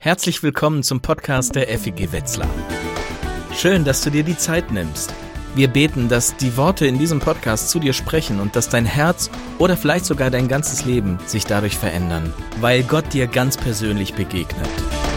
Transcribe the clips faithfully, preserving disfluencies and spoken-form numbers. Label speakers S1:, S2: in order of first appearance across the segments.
S1: Herzlich willkommen zum Podcast der F E G Wetzlar. Schön, dass du dir die Zeit nimmst. Wir beten, dass die Worte in diesem Podcast zu dir sprechen und dass dein Herz oder vielleicht sogar dein ganzes Leben sich dadurch verändern, weil Gott dir ganz persönlich begegnet.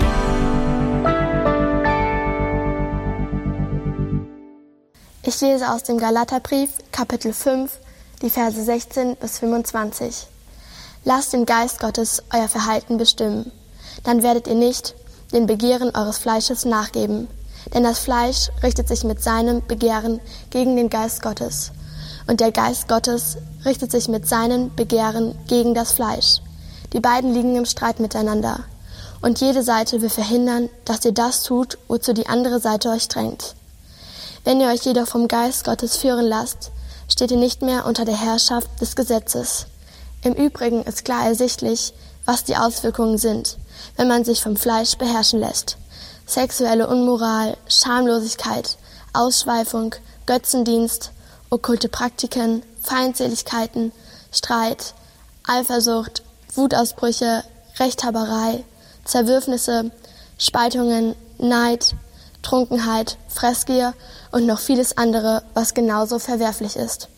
S2: Ich lese aus dem Galaterbrief, Kapitel fünf, die Verse sechzehn bis fünfundzwanzig. Lasst den Geist Gottes euer Verhalten bestimmen. Dann werdet ihr nicht den Begehren eures Fleisches nachgeben. Denn das Fleisch richtet sich mit seinem Begehren gegen den Geist Gottes. Und der Geist Gottes richtet sich mit seinen Begehren gegen das Fleisch. Die beiden liegen im Streit miteinander. Und jede Seite will verhindern, dass ihr das tut, wozu die andere Seite euch drängt. Wenn ihr euch jedoch vom Geist Gottes führen lasst, steht ihr nicht mehr unter der Herrschaft des Gesetzes. Im Übrigen ist klar ersichtlich, was die Auswirkungen sind, wenn man sich vom Fleisch beherrschen lässt. Sexuelle Unmoral, Schamlosigkeit, Ausschweifung, Götzendienst, okkulte Praktiken, Feindseligkeiten, Streit, Eifersucht, Wutausbrüche, Rechthaberei, Zerwürfnisse, Spaltungen, Neid, Trunkenheit, Fressgier und noch vieles andere, was genauso verwerflich ist.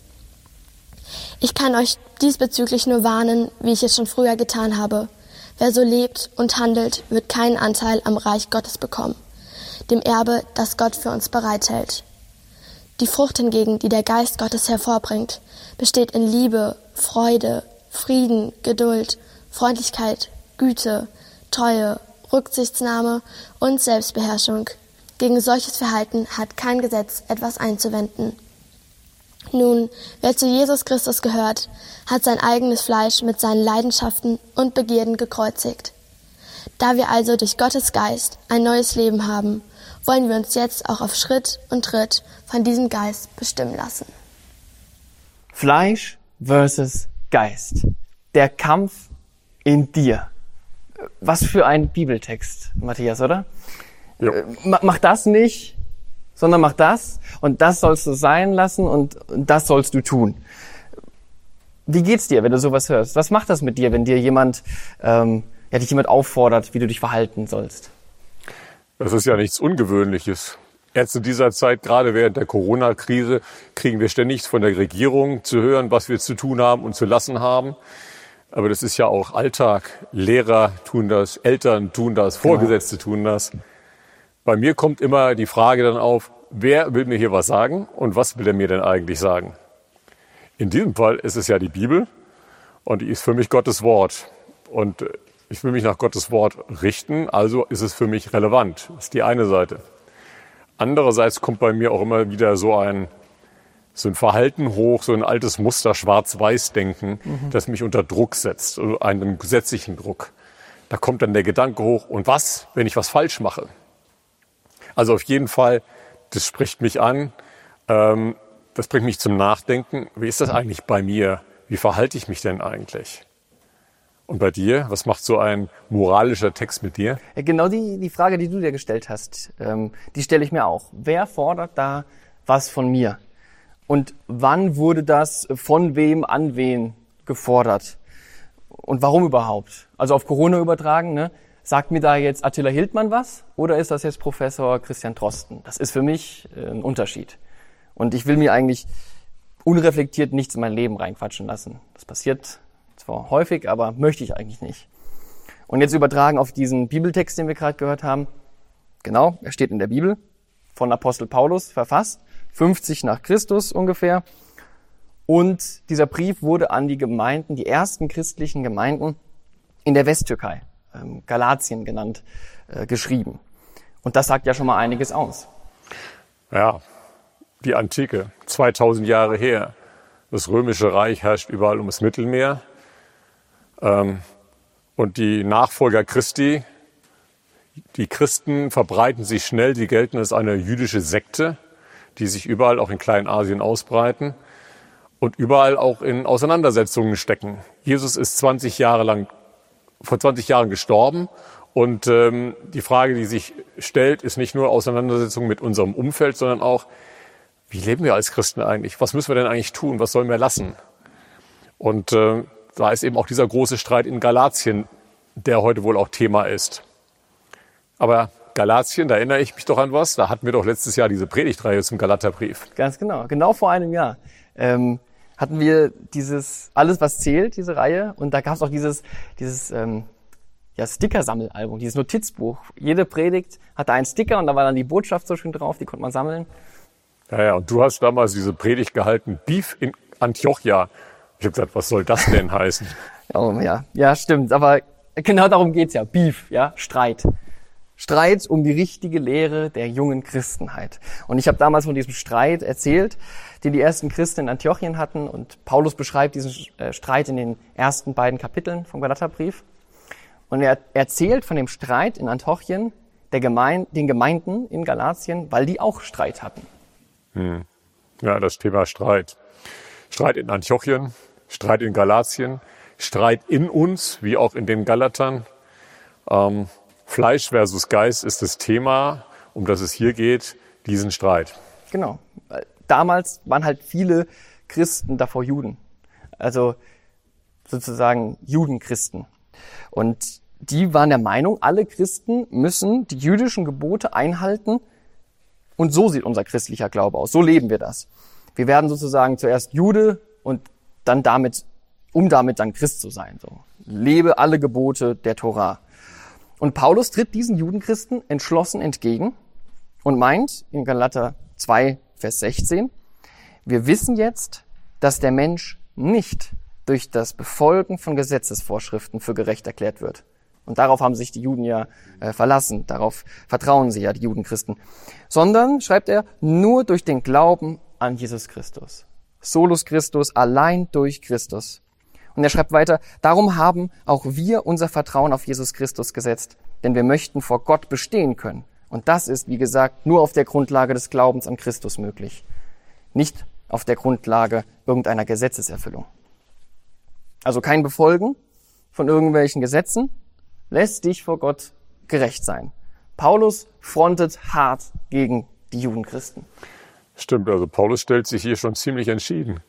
S2: Ich kann euch diesbezüglich nur warnen, wie ich es schon früher getan habe. Wer so lebt und handelt, wird keinen Anteil am Reich Gottes bekommen, dem Erbe, das Gott für uns bereithält. Die Frucht hingegen, die der Geist Gottes hervorbringt, besteht in Liebe, Freude, Frieden, Geduld, Freundlichkeit, Güte, Treue, Rücksichtsnahme und Selbstbeherrschung. Gegen solches Verhalten hat kein Gesetz etwas einzuwenden. Nun, wer zu Jesus Christus gehört, hat sein eigenes Fleisch mit seinen Leidenschaften und Begierden gekreuzigt. Da wir also durch Gottes Geist ein neues Leben haben, wollen wir uns jetzt auch auf Schritt und Tritt von diesem Geist bestimmen lassen.
S3: Fleisch versus Geist. Der Kampf in dir. Was für ein Bibeltext, Matthias, oder? Ja. Mach das nicht, sondern mach das und das sollst du sein lassen und das sollst du tun. Wie geht's dir, wenn du sowas hörst? Was macht das mit dir, wenn dir jemand, ähm, ja, dich jemand auffordert, wie du dich verhalten sollst?
S4: Das ist ja nichts Ungewöhnliches. Jetzt in dieser Zeit, gerade während der Corona-Krise, kriegen wir ständig von der Regierung zu hören, was wir zu tun haben und zu lassen haben. Aber das ist ja auch Alltag. Lehrer tun das, Eltern tun das, Vorgesetzte tun das. Bei mir kommt immer die Frage dann auf, wer will mir hier was sagen und was will er mir denn eigentlich sagen? In diesem Fall ist es ja die Bibel und die ist für mich Gottes Wort. Und ich will mich nach Gottes Wort richten, also ist es für mich relevant. Das ist die eine Seite. Andererseits kommt bei mir auch immer wieder so ein, so ein Verhalten hoch, so ein altes Muster Schwarz-Weiß-Denken, mhm. das mich unter Druck setzt, also einen gesetzlichen Druck. Da kommt dann der Gedanke hoch, und was, wenn ich was falsch mache? Also auf jeden Fall, das spricht mich an, ähm, das bringt mich zum Nachdenken. Wie ist das eigentlich bei mir? Wie verhalte ich mich denn eigentlich? Und bei dir, was macht so ein moralischer Text mit dir?
S3: Ja, genau die, die Frage, die du dir gestellt hast, ähm, die stelle ich mir auch. Wer fordert da was von mir? Und wann wurde das von wem an wen gefordert? Und warum überhaupt? Also auf Corona übertragen, ne? Sagt mir da jetzt Attila Hildmann was oder ist das jetzt Professor Christian Drosten? Das ist für mich äh, ein Unterschied. Und ich will mir eigentlich unreflektiert nichts in mein Leben reinquatschen lassen. Das passiert zwar häufig, aber möchte ich eigentlich nicht. Und jetzt übertragen auf diesen Bibeltext, den wir gerade gehört haben. Genau, er steht in der Bibel, von Apostel Paulus verfasst, fünfzig nach Christus ungefähr. Und dieser Brief wurde an die Gemeinden, die ersten christlichen Gemeinden in der Westtürkei, Galatien genannt, äh, geschrieben. Und das sagt ja schon mal einiges aus.
S4: Ja, die Antike, zweitausend Jahre her. Das Römische Reich herrscht überall um das Mittelmeer. Ähm, und die Nachfolger Christi, die Christen verbreiten sich schnell, sie gelten als eine jüdische Sekte, die sich überall auch in Kleinasien ausbreiten und überall auch in Auseinandersetzungen stecken. Jesus ist zwanzig Jahre lang vor zwanzig Jahren gestorben und ähm, die Frage, die sich stellt, ist nicht nur Auseinandersetzung mit unserem Umfeld, sondern auch, wie leben wir als Christen eigentlich? Was müssen wir denn eigentlich tun? Was sollen wir lassen? Und äh, da ist eben auch dieser große Streit in Galatien, der heute wohl auch Thema ist. Aber Galatien, da erinnere ich mich doch an was. Da hatten wir doch letztes Jahr diese Predigtreihe zum Galaterbrief.
S3: Ganz genau. Genau vor einem Jahr ähm, hatten wir dieses Alles, was zählt, diese Reihe. Und da gab es auch dieses, dieses ähm, ja, Sticker-Sammelalbum, dieses Notizbuch. Jede Predigt hatte einen Sticker und da war dann die Botschaft so schön drauf, die konnte man sammeln.
S4: Ja, ja, und du hast damals diese Predigt gehalten, Beef in Antiochia. Ich habe gesagt, was soll das denn heißen?
S3: Oh, ja, ja, stimmt. Aber genau darum geht's ja. Beef, ja, Streit. Streit um die richtige Lehre der jungen Christenheit. Und ich habe damals von diesem Streit erzählt, den die ersten Christen in Antiochien hatten. Und Paulus beschreibt diesen Streit in den ersten beiden Kapiteln vom Galaterbrief. Und er erzählt von dem Streit in Antiochien der Gemein- den Gemeinden in Galatien, weil die auch Streit hatten.
S4: Hm. Ja, das Thema Streit. Streit in Antiochien, Streit in Galatien, Streit in uns, wie auch in den Galatern. Ähm, Fleisch versus Geist ist das Thema, um das es hier geht, diesen Streit.
S3: Genau. Damals waren halt viele Christen davor Juden. Also sozusagen Judenchristen. Und die waren der Meinung, alle Christen müssen die jüdischen Gebote einhalten. Und so sieht unser christlicher Glaube aus. So leben wir das. Wir werden sozusagen zuerst Jude und dann damit, um damit dann Christ zu sein. So. Lebe alle Gebote der Tora. Und Paulus tritt diesen Judenchristen entschlossen entgegen und meint in Galater zwei, Vers sechzehn, wir wissen jetzt, dass der Mensch nicht durch das Befolgen von Gesetzesvorschriften für gerecht erklärt wird. Und darauf haben sich die Juden ja äh, verlassen, darauf vertrauen sie ja, die Judenchristen. Sondern, schreibt er, nur durch den Glauben an Jesus Christus. Solus Christus, allein durch Christus. Und er schreibt weiter, darum haben auch wir unser Vertrauen auf Jesus Christus gesetzt, denn wir möchten vor Gott bestehen können. Und das ist, wie gesagt, nur auf der Grundlage des Glaubens an Christus möglich. Nicht auf der Grundlage irgendeiner Gesetzeserfüllung. Also kein Befolgen von irgendwelchen Gesetzen lässt dich vor Gott gerecht sein. Paulus frontet hart gegen die Judenchristen.
S4: Stimmt, also Paulus stellt sich hier schon ziemlich entschieden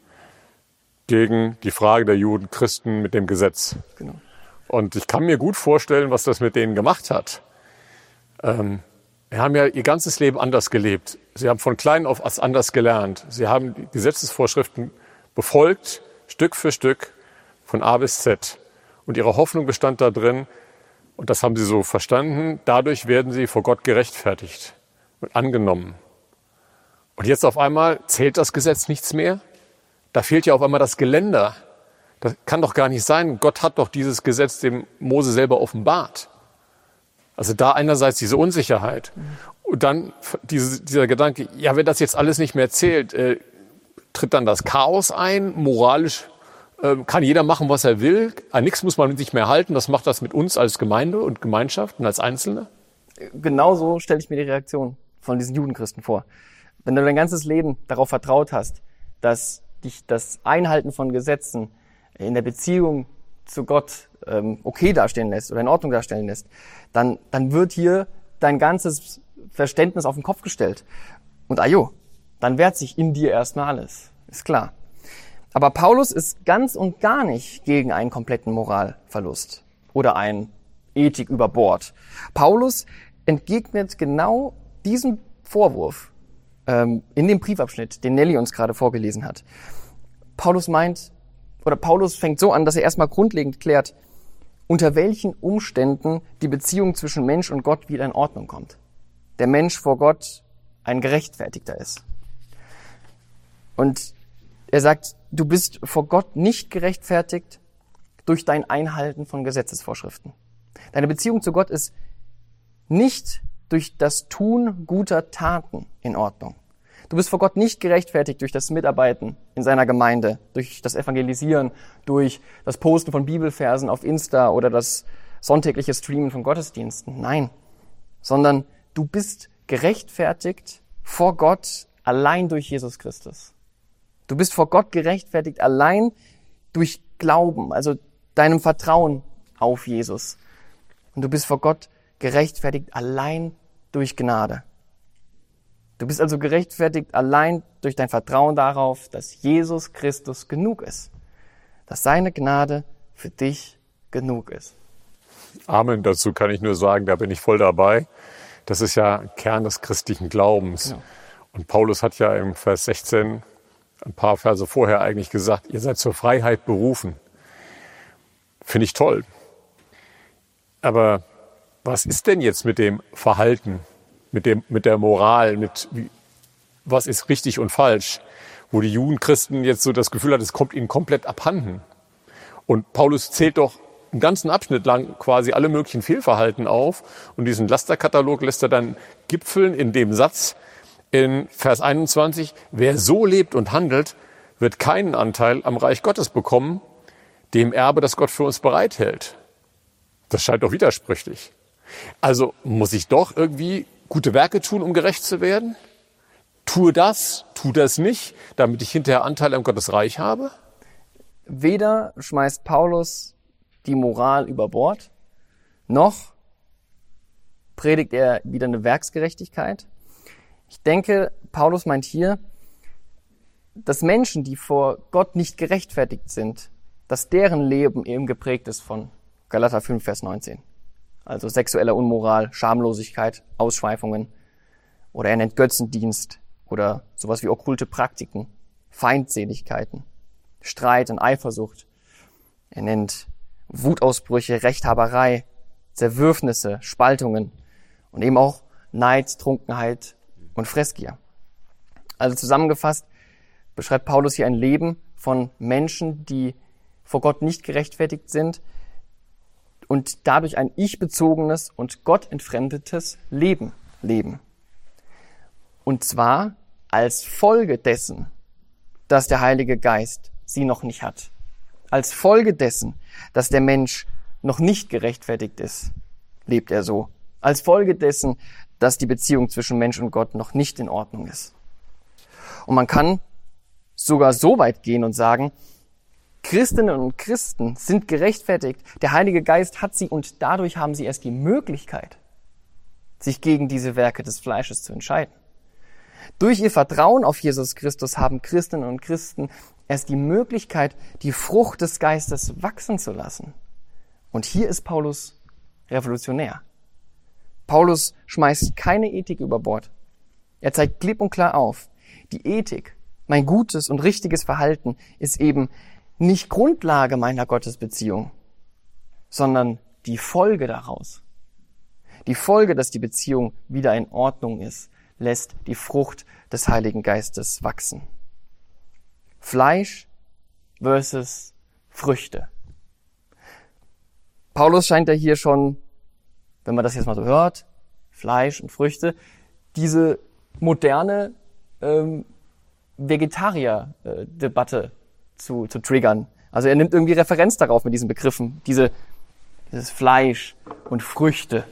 S4: gegen die Frage der Judenchristen mit dem Gesetz.
S3: Genau.
S4: Und ich kann mir gut vorstellen, was das mit denen gemacht hat. Ähm, sie haben ja ihr ganzes Leben anders gelebt. Sie haben von klein auf anders gelernt. Sie haben die Gesetzesvorschriften befolgt, Stück für Stück, von A bis Z. Und ihre Hoffnung bestand darin, und das haben sie so verstanden, dadurch werden sie vor Gott gerechtfertigt und angenommen. Und jetzt auf einmal zählt das Gesetz nichts mehr? Da fehlt ja auf einmal das Geländer. Das kann doch gar nicht sein. Gott hat doch dieses Gesetz dem Mose selber offenbart. Also da einerseits diese Unsicherheit und dann diese, dieser Gedanke, ja, wenn das jetzt alles nicht mehr zählt, äh, tritt dann das Chaos ein, moralisch äh, kann jeder machen, was er will, an nichts muss man sich mehr halten, das macht das mit uns als Gemeinde und Gemeinschaft und als Einzelne?
S3: Genauso stelle ich mir die Reaktion von diesen Judenchristen vor. Wenn du dein ganzes Leben darauf vertraut hast, dass dich das Einhalten von Gesetzen in der Beziehung zu Gott ähm, okay dastehen lässt oder in Ordnung darstellen lässt, dann, dann wird hier dein ganzes Verständnis auf den Kopf gestellt. Und ajo, dann wehrt sich in dir erstmal alles. Ist klar. Aber Paulus ist ganz und gar nicht gegen einen kompletten Moralverlust oder ein Ethik über Bord. Paulus entgegnet genau diesem Vorwurf ähm, in dem Briefabschnitt, den Nelly uns gerade vorgelesen hat. Paulus meint, oder Paulus fängt so an, dass er erstmal grundlegend klärt, unter welchen Umständen die Beziehung zwischen Mensch und Gott wieder in Ordnung kommt. Der Mensch vor Gott ein Gerechtfertigter ist. Und er sagt, du bist vor Gott nicht gerechtfertigt durch dein Einhalten von Gesetzesvorschriften. Deine Beziehung zu Gott ist nicht durch das Tun guter Taten in Ordnung. Du bist vor Gott nicht gerechtfertigt durch das Mitarbeiten in seiner Gemeinde, durch das Evangelisieren, durch das Posten von Bibelversen auf Insta oder das sonntägliche Streamen von Gottesdiensten. Nein, sondern du bist gerechtfertigt vor Gott allein durch Jesus Christus. Du bist vor Gott gerechtfertigt allein durch Glauben, also deinem Vertrauen auf Jesus. Und du bist vor Gott gerechtfertigt allein durch Gnade. Du bist also gerechtfertigt allein durch dein Vertrauen darauf, dass Jesus Christus genug ist. Dass seine Gnade für dich genug ist.
S4: Amen. Dazu kann ich nur sagen, da bin ich voll dabei. Das ist ja Kern des christlichen Glaubens.
S3: Genau.
S4: Und Paulus hat ja im Vers sechzehn, ein paar Verse vorher eigentlich gesagt, ihr seid zur Freiheit berufen. Finde ich toll. Aber was ist denn jetzt mit dem Verhalten, mit dem, mit der Moral, mit wie, was ist richtig und falsch? Wo die Judenchristen jetzt so das Gefühl hat, es kommt ihnen komplett abhanden. Und Paulus zählt doch einen ganzen Abschnitt lang quasi alle möglichen Fehlverhalten auf. Und diesen Lasterkatalog lässt er dann gipfeln in dem Satz in Vers einundzwanzig, wer so lebt und handelt, wird keinen Anteil am Reich Gottes bekommen, dem Erbe, das Gott für uns bereithält. Das scheint doch widersprüchlich. Also muss ich doch irgendwie gute Werke tun, um gerecht zu werden? Tue das, tue das nicht, damit ich hinterher Anteil am Gottes Reich habe?
S3: Weder schmeißt Paulus die Moral über Bord, noch predigt er wieder eine Werksgerechtigkeit. Ich denke, Paulus meint hier, dass Menschen, die vor Gott nicht gerechtfertigt sind, dass deren Leben eben geprägt ist von Galater fünf, Vers neunzehn. Also sexueller Unmoral, Schamlosigkeit, Ausschweifungen. Oder er nennt Götzendienst oder sowas wie okkulte Praktiken, Feindseligkeiten, Streit und Eifersucht. Er nennt Wutausbrüche, Rechthaberei, Zerwürfnisse, Spaltungen und eben auch Neid, Trunkenheit und Fressgier. Also zusammengefasst beschreibt Paulus hier ein Leben von Menschen, die vor Gott nicht gerechtfertigt sind und dadurch ein ich-bezogenes und gottentfremdetes Leben leben. Und zwar als Folge dessen, dass der Heilige Geist sie noch nicht hat. Als Folge dessen, dass der Mensch noch nicht gerechtfertigt ist, lebt er so. Als Folge dessen, dass die Beziehung zwischen Mensch und Gott noch nicht in Ordnung ist. Und man kann sogar so weit gehen und sagen, Christinnen und Christen sind gerechtfertigt, der Heilige Geist hat sie und dadurch haben sie erst die Möglichkeit, sich gegen diese Werke des Fleisches zu entscheiden. Durch ihr Vertrauen auf Jesus Christus haben Christinnen und Christen erst die Möglichkeit, die Frucht des Geistes wachsen zu lassen. Und hier ist Paulus revolutionär. Paulus schmeißt keine Ethik über Bord. Er zeigt klipp und klar auf, die Ethik, mein gutes und richtiges Verhalten ist eben nicht Grundlage meiner Gottesbeziehung, sondern die Folge daraus. Die Folge, dass die Beziehung wieder in Ordnung ist, lässt die Frucht des Heiligen Geistes wachsen. Fleisch versus Früchte. Paulus scheint ja hier schon, wenn man das jetzt mal so hört, Fleisch und Früchte, diese moderne ähm, Vegetarier-Debatte zu, zu triggern. Also er nimmt irgendwie Referenz darauf mit diesen Begriffen, diese, dieses Fleisch und Früchte.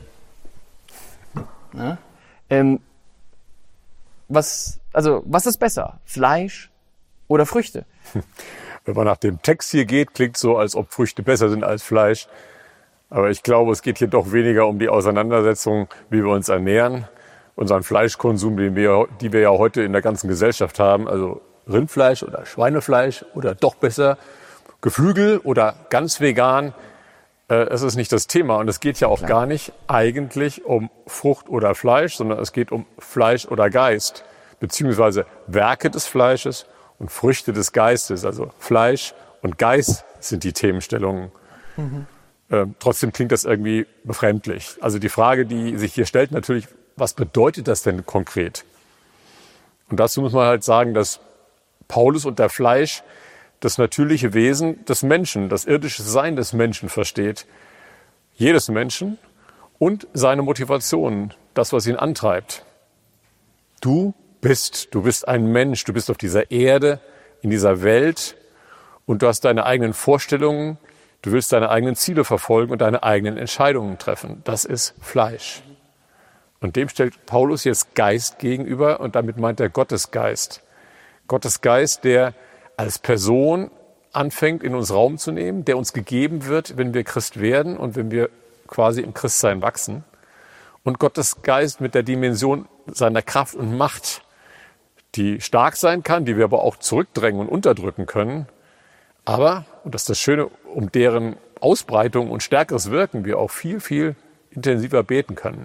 S3: Ja? Ähm, was, also, was ist besser? Fleisch oder Früchte?
S4: Wenn man nach dem Text hier geht, klingt so, als ob Früchte besser sind als Fleisch. Aber ich glaube, es geht hier doch weniger um die Auseinandersetzung, wie wir uns ernähren. Unseren Fleischkonsum, den wir, die wir ja heute in der ganzen Gesellschaft haben, also Rindfleisch oder Schweinefleisch oder doch besser Geflügel oder ganz vegan, äh, es ist nicht das Thema. Und es geht ja auch Klar. gar nicht eigentlich um Frucht oder Fleisch, sondern es geht um Fleisch oder Geist, beziehungsweise Werke des Fleisches und Früchte des Geistes. Also Fleisch und Geist sind die Themenstellungen. Mhm. Ähm, trotzdem klingt das irgendwie befremdlich. Also die Frage, die sich hier stellt, natürlich, was bedeutet das denn konkret? Und dazu muss man halt sagen, dass Paulus unter Fleisch das natürliche Wesen des Menschen, das irdische Sein des Menschen versteht. Jedes Menschen und seine Motivation, das, was ihn antreibt. Du bist, du bist ein Mensch, du bist auf dieser Erde, in dieser Welt und du hast deine eigenen Vorstellungen, du willst deine eigenen Ziele verfolgen und deine eigenen Entscheidungen treffen. Das ist Fleisch. Und dem stellt Paulus jetzt Geist gegenüber und damit meint er Gottesgeist. Gottesgeist, der als Person anfängt, in uns Raum zu nehmen, der uns gegeben wird, wenn wir Christ werden und wenn wir quasi im Christsein wachsen. Und Gottesgeist mit der Dimension seiner Kraft und Macht, die stark sein kann, die wir aber auch zurückdrängen und unterdrücken können, Aber, und das ist das Schöne, um deren Ausbreitung und stärkeres Wirken wir auch viel, viel intensiver beten können.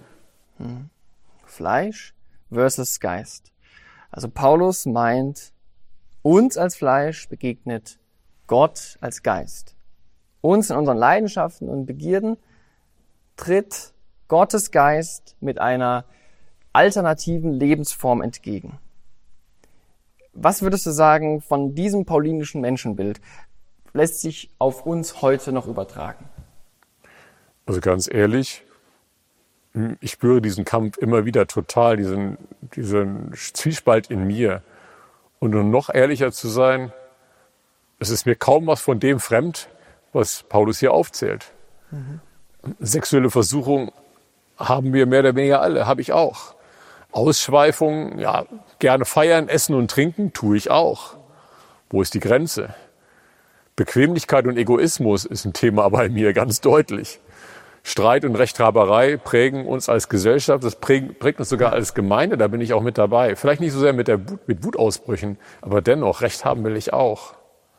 S3: Fleisch versus Geist. Also Paulus meint, uns als Fleisch begegnet Gott als Geist. Uns in unseren Leidenschaften und Begierden tritt Gottes Geist mit einer alternativen Lebensform entgegen. Was würdest du sagen von diesem paulinischen Menschenbild? Lässt sich auf uns heute noch übertragen?
S4: Also ganz ehrlich, ich spüre diesen Kampf immer wieder total, diesen, diesen Zwiespalt in mir. Und um noch ehrlicher zu sein, es ist mir kaum was von dem fremd, was Paulus hier aufzählt. Mhm. Sexuelle Versuchung haben wir mehr oder weniger alle, habe ich auch. Ausschweifung, ja, gerne feiern, essen und trinken, tue ich auch. Wo ist die Grenze? Bequemlichkeit und Egoismus ist ein Thema bei mir, ganz deutlich. Streit und Rechthaberei prägen uns als Gesellschaft, das prägt, prägt uns sogar als Gemeinde, da bin ich auch mit dabei. Vielleicht nicht so sehr mit, der Wut, mit Wutausbrüchen, aber dennoch, Recht haben will ich auch.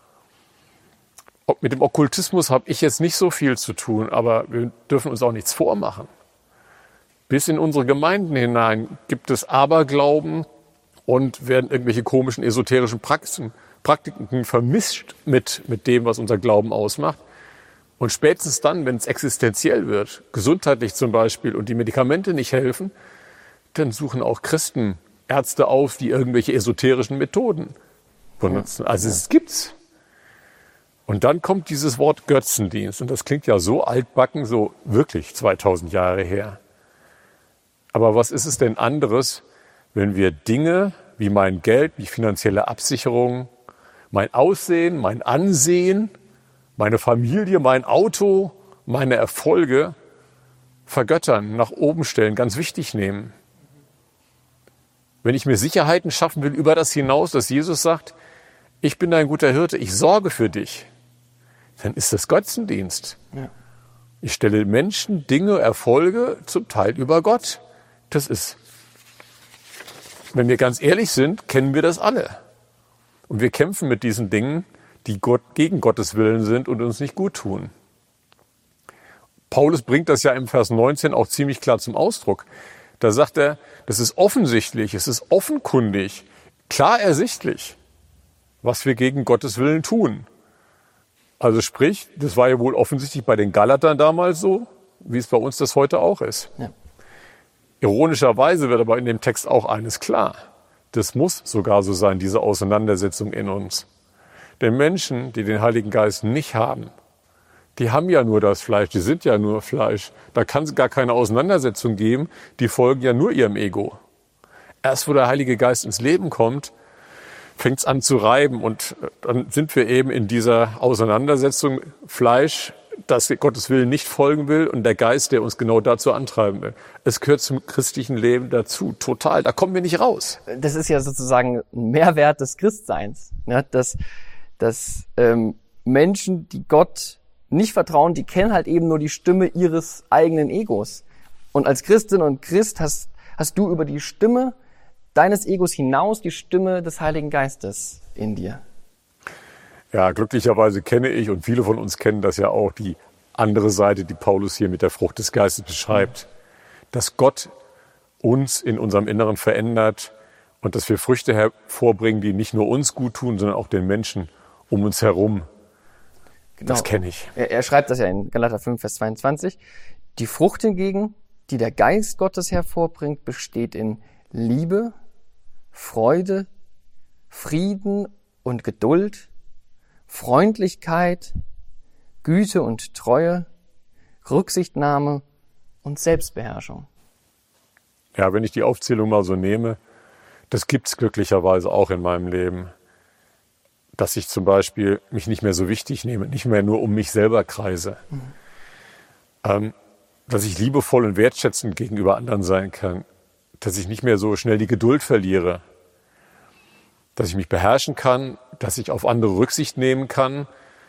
S4: Mit dem Okkultismus habe ich jetzt nicht so viel zu tun, aber wir dürfen uns auch nichts vormachen. Bis in unsere Gemeinden hinein gibt es Aberglauben und werden irgendwelche komischen esoterischen Praxen, Praktiken vermischt mit, mit dem, was unser Glauben ausmacht. Und spätestens dann, wenn es existenziell wird, gesundheitlich zum Beispiel, und die Medikamente nicht helfen, dann suchen auch Christen Ärzte auf, die irgendwelche esoterischen Methoden benutzen. Also es gibt's. Und dann kommt dieses Wort Götzendienst. Und das klingt ja so altbacken, so wirklich zweitausend Jahre her. Aber was ist es denn anderes, wenn wir Dinge wie mein Geld, wie finanzielle Absicherung, mein Aussehen, mein Ansehen, meine Familie, mein Auto, meine Erfolge vergöttern, nach oben stellen, ganz wichtig nehmen. Wenn ich mir Sicherheiten schaffen will über das hinaus, dass Jesus sagt, ich bin dein guter Hirte, ich sorge für dich, dann ist das Götzendienst. Ja. Ich stelle Menschen, Dinge, Erfolge zum Teil über Gott. Das ist, wenn wir ganz ehrlich sind, kennen wir das alle. Und wir kämpfen mit diesen Dingen, die Gott, gegen Gottes Willen sind und uns nicht gut tun. Paulus bringt das ja im Vers neunzehn auch ziemlich klar zum Ausdruck. Da sagt er, das ist offensichtlich, es ist offenkundig, klar ersichtlich, was wir gegen Gottes Willen tun. Also sprich, das war ja wohl offensichtlich bei den Galatern damals so, wie es bei uns das heute auch ist. Ja. Ironischerweise wird aber in dem Text auch eines klar. Das muss sogar so sein, diese Auseinandersetzung in uns. Denn Menschen, die den Heiligen Geist nicht haben, die haben ja nur das Fleisch, die sind ja nur Fleisch. Da kann es gar keine Auseinandersetzung geben, die folgen ja nur ihrem Ego. Erst wo der Heilige Geist ins Leben kommt, fängt es an zu reiben und dann sind wir eben in dieser Auseinandersetzung Fleisch, das Gottes Willen nicht folgen will und der Geist, der uns genau dazu antreiben will. Es gehört zum christlichen Leben dazu, total. Da kommen wir nicht raus.
S3: Das ist ja sozusagen ein Mehrwert des Christseins, ne? dass, dass ähm, Menschen, die Gott nicht vertrauen, die kennen halt eben nur die Stimme ihres eigenen Egos. Und als Christin und Christ hast, hast du über die Stimme deines Egos hinaus die Stimme des Heiligen Geistes in dir.
S4: Ja, glücklicherweise kenne ich und viele von uns kennen das ja auch, die andere Seite, die Paulus hier mit der Frucht des Geistes beschreibt. Dass Gott uns in unserem Inneren verändert und dass wir Früchte hervorbringen, die nicht nur uns gut tun, sondern auch den Menschen um uns herum. Genau. Das kenne ich.
S3: Er, er schreibt das ja in Galater fünf, Vers zweiundzwanzig. Die Frucht hingegen, die der Geist Gottes hervorbringt, besteht in Liebe, Freude, Frieden und Geduld, Freundlichkeit, Güte und Treue, Rücksichtnahme und Selbstbeherrschung.
S4: Ja, wenn ich die Aufzählung mal so nehme, das gibt's glücklicherweise auch in meinem Leben. Dass ich zum Beispiel mich nicht mehr so wichtig nehme, nicht mehr nur um mich selber kreise. Mhm. Ähm, dass ich liebevoll und wertschätzend gegenüber anderen sein kann. Dass ich nicht mehr so schnell die Geduld verliere. Dass ich mich beherrschen kann, dass ich auf andere Rücksicht nehmen kann.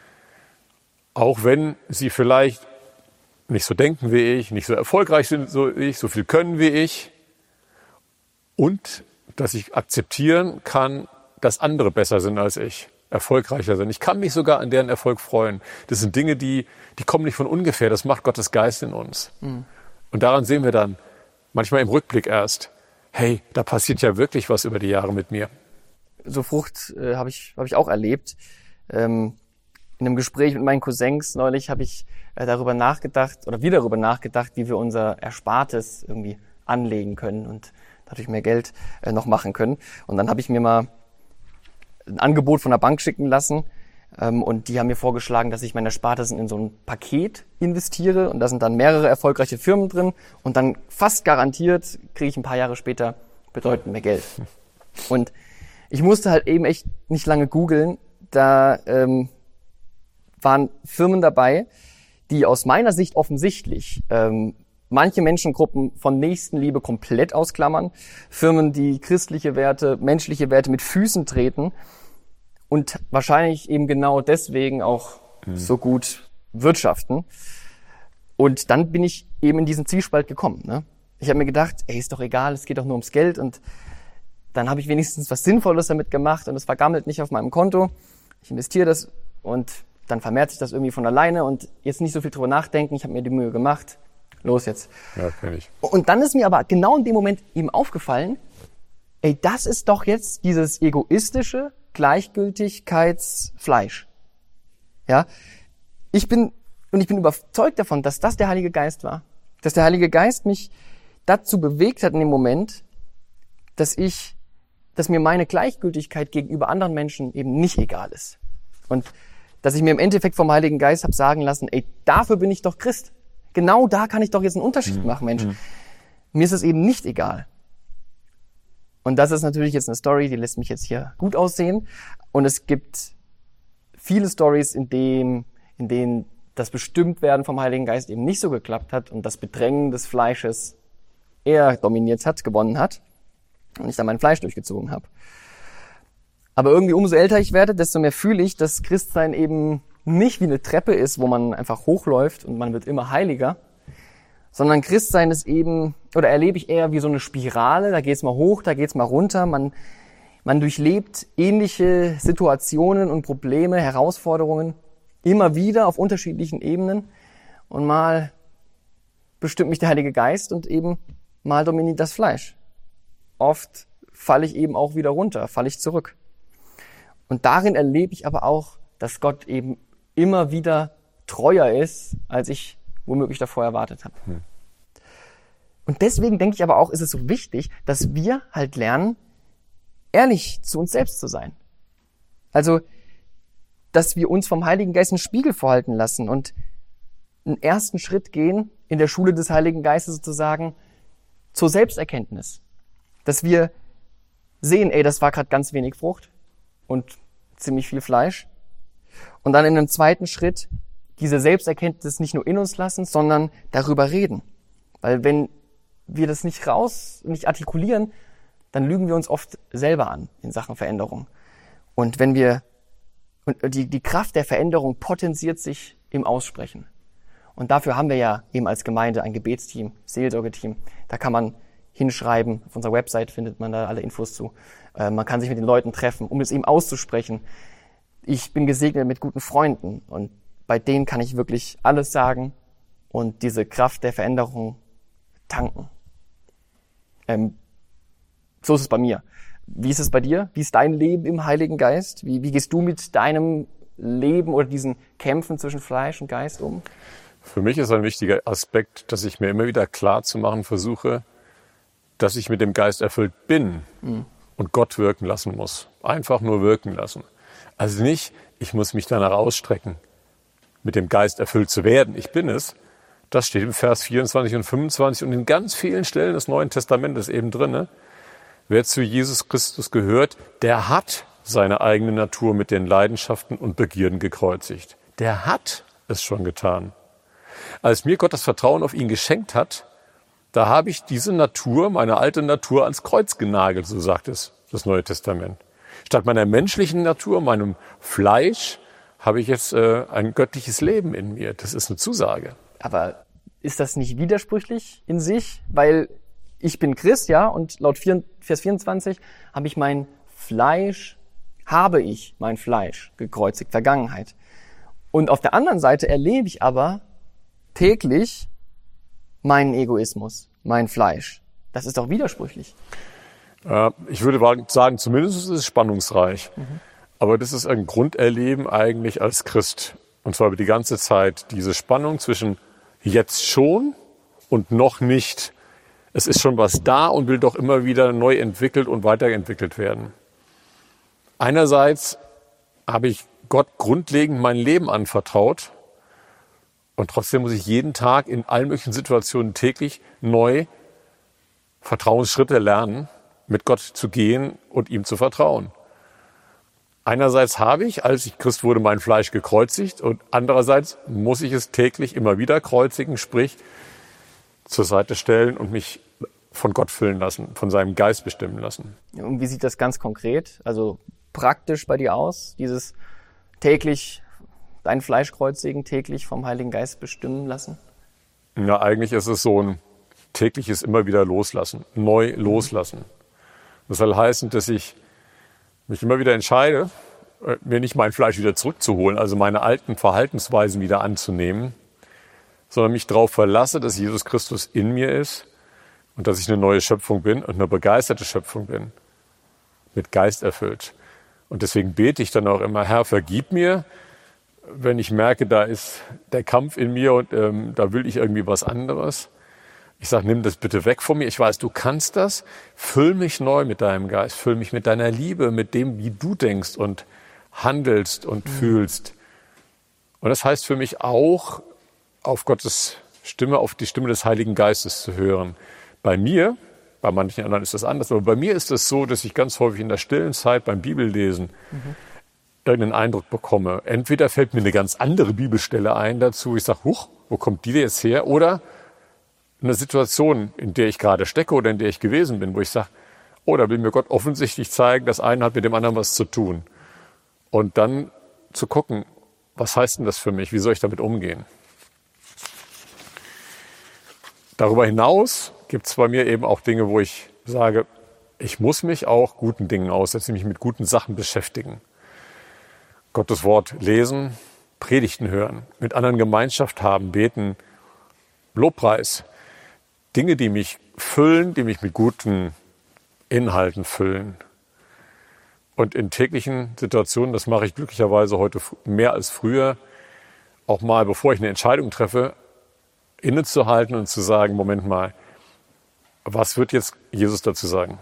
S4: Auch wenn sie vielleicht nicht so denken wie ich, nicht so erfolgreich sind wie ich, so viel können wie ich. Und dass ich akzeptieren kann, dass andere besser sind als ich. erfolgreicher sein. Ich kann mich sogar an deren Erfolg freuen. Das sind Dinge, die, die kommen nicht von ungefähr. Das macht Gottes Geist in uns. Mhm. Und daran sehen wir dann, manchmal im Rückblick erst, hey, da passiert ja wirklich was über die Jahre mit mir.
S3: So Frucht äh, habe ich, hab ich auch erlebt. Ähm, in einem Gespräch mit meinen Cousins neulich habe ich äh, darüber nachgedacht oder wieder darüber nachgedacht, wie wir unser Erspartes irgendwie anlegen können und dadurch mehr Geld äh, noch machen können. Und dann habe ich mir mal ein Angebot von der Bank schicken lassen ähm, und die haben mir vorgeschlagen, dass ich meine Erspartes in so ein Paket investiere und da sind dann mehrere erfolgreiche Firmen drin und dann fast garantiert kriege ich ein paar Jahre später bedeutend mehr Geld. Und ich musste halt eben echt nicht lange googeln, da ähm, waren Firmen dabei, die aus meiner Sicht offensichtlich ähm, manche Menschengruppen von Nächstenliebe komplett ausklammern, Firmen, die christliche Werte, menschliche Werte mit Füßen treten und wahrscheinlich eben genau deswegen auch mhm. so gut wirtschaften. Und dann bin ich eben in diesen Zwiespalt gekommen. Ne? Ich habe mir gedacht, ey, ist doch egal, es geht doch nur ums Geld und dann habe ich wenigstens was Sinnvolles damit gemacht und es vergammelt nicht auf meinem Konto. Ich investiere das und dann vermehrt sich das irgendwie von alleine und jetzt nicht so viel drüber nachdenken, ich habe mir die Mühe gemacht. Los jetzt.
S4: Ja, kenn ich.
S3: Und dann ist mir aber genau in dem Moment eben aufgefallen, ey, das ist doch jetzt dieses egoistische Gleichgültigkeitsfleisch. Ja? Ich bin, und ich bin überzeugt davon, dass das der Heilige Geist war. Dass der Heilige Geist mich dazu bewegt hat in dem Moment, dass ich, dass mir meine Gleichgültigkeit gegenüber anderen Menschen eben nicht egal ist. Und dass ich mir im Endeffekt vom Heiligen Geist habe sagen lassen, ey, dafür bin ich doch Christ. Genau da kann ich doch jetzt einen Unterschied mhm. machen, Mensch. Mhm. Mir ist es eben nicht egal. Und das ist natürlich jetzt eine Story, die lässt mich jetzt hier gut aussehen. Und es gibt viele Stories, in denen, in denen das Bestimmtwerden vom Heiligen Geist eben nicht so geklappt hat und das Bedrängen des Fleisches eher dominiert hat, gewonnen hat. Und ich dann mein Fleisch durchgezogen habe. Aber irgendwie umso älter ich werde, desto mehr fühle ich, dass Christsein eben nicht wie eine Treppe ist, wo man einfach hochläuft und man wird immer heiliger, sondern Christsein ist eben, oder erlebe ich eher wie so eine Spirale, da geht's mal hoch, da geht's mal runter, man, man durchlebt ähnliche Situationen und Probleme, Herausforderungen immer wieder auf unterschiedlichen Ebenen und mal bestimmt mich der Heilige Geist und eben mal dominiert das Fleisch. Oft falle ich eben auch wieder runter, falle ich zurück. Und darin erlebe ich aber auch, dass Gott eben immer wieder treuer ist, als ich womöglich davor erwartet habe. Hm. Und deswegen denke ich aber auch, ist es so wichtig, dass wir halt lernen, ehrlich zu uns selbst zu sein. Also, dass wir uns vom Heiligen Geist einen Spiegel vorhalten lassen und einen ersten Schritt gehen in der Schule des Heiligen Geistes sozusagen zur Selbsterkenntnis. Dass wir sehen, ey, das war gerade ganz wenig Frucht und ziemlich viel Fleisch. Und dann in einem zweiten Schritt diese Selbsterkenntnis nicht nur in uns lassen, sondern darüber reden. Weil wenn wir das nicht raus, nicht artikulieren, dann lügen wir uns oft selber an in Sachen Veränderung. Und wenn wir, und die, die Kraft der Veränderung potenziert sich im Aussprechen. Und dafür haben wir ja eben als Gemeinde ein Gebetsteam, Seelsorgeteam. Da kann man hinschreiben, auf unserer Website findet man da alle Infos zu. Äh, man kann sich mit den Leuten treffen, um es eben auszusprechen. Ich bin gesegnet mit guten Freunden und bei denen kann ich wirklich alles sagen und diese Kraft der Veränderung tanken. Ähm, so ist es bei mir. Wie ist es bei dir? Wie ist dein Leben im Heiligen Geist? Wie, wie gehst du mit deinem Leben oder diesen Kämpfen zwischen Fleisch und Geist um?
S4: Für mich ist ein wichtiger Aspekt, dass ich mir immer wieder klar zu machen versuche, dass ich mit dem Geist erfüllt bin mhm. und Gott wirken lassen muss. Einfach nur wirken lassen. Also nicht, ich muss mich danach ausstrecken, mit dem Geist erfüllt zu werden. Ich bin es. Das steht im Vers vierundzwanzig und fünfundzwanzig und in ganz vielen Stellen des Neuen Testamentes eben drin. Wer zu Jesus Christus gehört, der hat seine eigene Natur mit den Leidenschaften und Begierden gekreuzigt. Der hat es schon getan. Als mir Gott das Vertrauen auf ihn geschenkt hat, da habe ich diese Natur, meine alte Natur, ans Kreuz genagelt, so sagt es das Neue Testament. Statt meiner menschlichen Natur, meinem Fleisch, habe ich jetzt äh, ein göttliches Leben in mir. Das ist eine Zusage.
S3: Aber ist das nicht widersprüchlich in sich? Weil ich bin Christ, ja, und laut Vers vierundzwanzig habe ich mein Fleisch habe ich mein Fleisch gekreuzigt, Vergangenheit. Und auf der anderen Seite erlebe ich aber täglich meinen Egoismus, mein Fleisch. Das ist doch widersprüchlich.
S4: Äh, ich würde sagen, zumindest ist es spannungsreich. Mhm. Aber das ist ein Grunderleben eigentlich als Christ. Und zwar über die ganze Zeit. Diese Spannung zwischen jetzt schon und noch nicht. Es ist schon was da und will doch immer wieder neu entwickelt und weiterentwickelt werden. Einerseits habe ich Gott grundlegend mein Leben anvertraut und trotzdem muss ich jeden Tag in allen möglichen Situationen täglich neu Vertrauensschritte lernen, mit Gott zu gehen und ihm zu vertrauen. Einerseits habe ich, als ich Christ wurde, mein Fleisch gekreuzigt und andererseits muss ich es täglich immer wieder kreuzigen, sprich zur Seite stellen und mich von Gott füllen lassen, von seinem Geist bestimmen lassen.
S3: Und wie sieht das ganz konkret, also praktisch bei dir aus, dieses täglich dein Fleisch kreuzigen, täglich vom Heiligen Geist bestimmen lassen?
S4: Ja, eigentlich ist es so ein tägliches immer wieder loslassen, neu loslassen. Das soll heißen, dass ich mich immer wieder entscheide, mir nicht mein Fleisch wieder zurückzuholen, also meine alten Verhaltensweisen wieder anzunehmen, sondern mich darauf verlasse, dass Jesus Christus in mir ist und dass ich eine neue Schöpfung bin und eine begeisterte Schöpfung bin, mit Geist erfüllt. Und deswegen bete ich dann auch immer, Herr, vergib mir, wenn ich merke, da ist der Kampf in mir und ähm, da will ich irgendwie was anderes. Ich sage, nimm das bitte weg von mir. Ich weiß, du kannst das. Füll mich neu mit deinem Geist. Füll mich mit deiner Liebe, mit dem, wie du denkst und handelst und mhm. fühlst. Und das heißt für mich auch, auf Gottes Stimme, auf die Stimme des Heiligen Geistes zu hören. Bei mir, bei manchen anderen ist das anders, aber bei mir ist es so, dass ich ganz häufig in der stillen Zeit beim Bibellesen mhm. irgendeinen Eindruck bekomme. Entweder fällt mir eine ganz andere Bibelstelle ein dazu, ich sage, huch, wo kommt die jetzt her? Oder eine Situation, in der ich gerade stecke oder in der ich gewesen bin, wo ich sage, oh, da will mir Gott offensichtlich zeigen, das eine hat mit dem anderen was zu tun. Und dann zu gucken, was heißt denn das für mich? Wie soll ich damit umgehen? Darüber hinaus gibt es bei mir eben auch Dinge, wo ich sage, ich muss mich auch guten Dingen aussetzen, mich mit guten Sachen beschäftigen. Gottes Wort lesen, Predigten hören, mit anderen Gemeinschaft haben, beten, Lobpreis. Dinge, die mich füllen, die mich mit guten Inhalten füllen. Und in täglichen Situationen, das mache ich glücklicherweise heute mehr als früher, auch mal, bevor ich eine Entscheidung treffe, innezuhalten und zu sagen, Moment mal, was wird jetzt Jesus dazu sagen?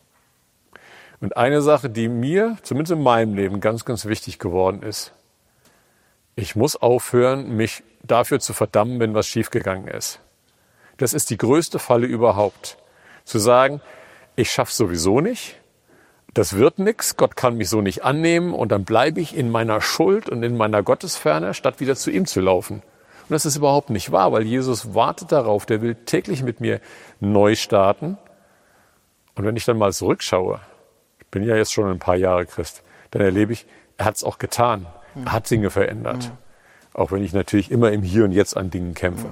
S4: Und eine Sache, die mir, zumindest in meinem Leben, ganz, ganz wichtig geworden ist, ich muss aufhören, mich dafür zu verdammen, wenn was schiefgegangen ist. Das ist die größte Falle überhaupt. Zu sagen, ich schaff's sowieso nicht, das wird nix, Gott kann mich so nicht annehmen und dann bleibe ich in meiner Schuld und in meiner Gottesferne, statt wieder zu ihm zu laufen. Und das ist überhaupt nicht wahr, weil Jesus wartet darauf, der will täglich mit mir neu starten. Und wenn ich dann mal zurückschaue, ich bin ja jetzt schon ein paar Jahre Christ, dann erlebe ich, er hat es auch getan. Er hat Dinge verändert. Ja. Auch wenn ich natürlich immer im Hier und Jetzt an Dingen kämpfe.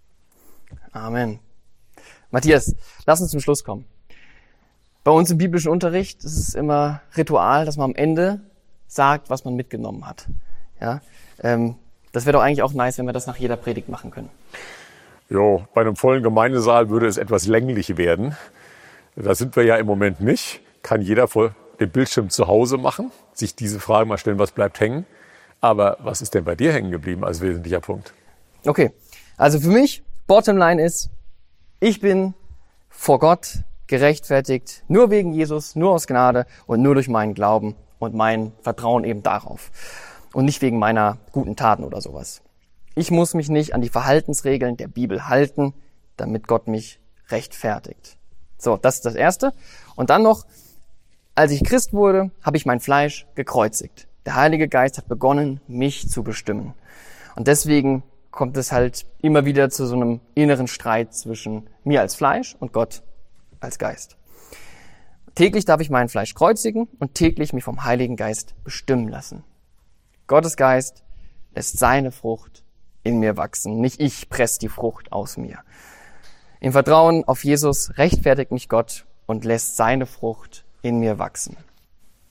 S3: Amen. Matthias, lass uns zum Schluss kommen. Bei uns im biblischen Unterricht ist es immer Ritual, dass man am Ende sagt, was man mitgenommen hat. Ja, ähm, das wäre doch eigentlich auch nice, wenn wir das nach jeder Predigt machen können.
S4: Jo, bei einem vollen Gemeindesaal würde es etwas länglich werden. Da sind wir ja im Moment nicht. Kann jeder vor dem Bildschirm zu Hause machen, sich diese Frage mal stellen, was bleibt hängen. Aber was ist denn bei dir hängen geblieben als wesentlicher Punkt?
S3: Okay, also für mich, Bottomline ist, ich bin vor Gott gerechtfertigt, nur wegen Jesus, nur aus Gnade und nur durch meinen Glauben und mein Vertrauen eben darauf. Und nicht wegen meiner guten Taten oder sowas. Ich muss mich nicht an die Verhaltensregeln der Bibel halten, damit Gott mich rechtfertigt. So, das ist das Erste. Und dann noch, als ich Christ wurde, habe ich mein Fleisch gekreuzigt. Der Heilige Geist hat begonnen, mich zu bestimmen. Und deswegen kommt es halt immer wieder zu so einem inneren Streit zwischen mir als Fleisch und Gott als Geist. Täglich darf ich mein Fleisch kreuzigen und täglich mich vom Heiligen Geist bestimmen lassen. Gottes Geist lässt seine Frucht in mir wachsen. Nicht ich presse die Frucht aus mir. Im Vertrauen auf Jesus rechtfertigt mich Gott und lässt seine Frucht in mir wachsen.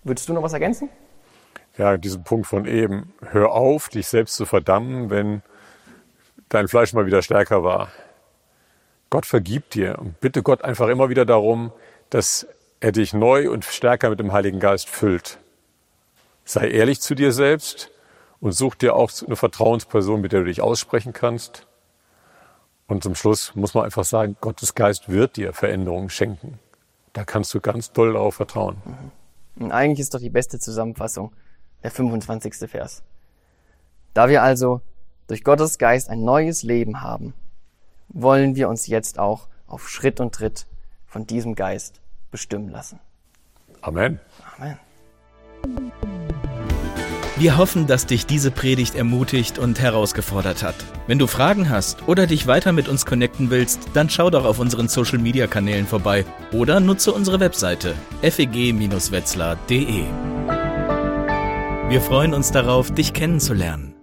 S3: Würdest du noch was ergänzen?
S4: Ja, diesen Punkt von eben. Hör auf, dich selbst zu verdammen, wenn dein Fleisch mal wieder stärker war. Gott vergibt dir und bitte Gott einfach immer wieder darum, dass er dich neu und stärker mit dem Heiligen Geist füllt. Sei ehrlich zu dir selbst und such dir auch eine Vertrauensperson, mit der du dich aussprechen kannst. Und zum Schluss muss man einfach sagen, Gottes Geist wird dir Veränderungen schenken. Da kannst du ganz doll darauf vertrauen.
S3: Und eigentlich ist doch die beste Zusammenfassung der fünfundzwanzigste Vers. Da wir also durch Gottes Geist ein neues Leben haben, wollen wir uns jetzt auch auf Schritt und Tritt von diesem Geist bestimmen lassen.
S4: Amen.
S3: Amen.
S1: Wir hoffen, dass dich diese Predigt ermutigt und herausgefordert hat. Wenn du Fragen hast oder dich weiter mit uns connecten willst, dann schau doch auf unseren Social-Media-Kanälen vorbei oder nutze unsere Webseite f e g Bindestrich wetzlar punkt d e. Wir freuen uns darauf, dich kennenzulernen.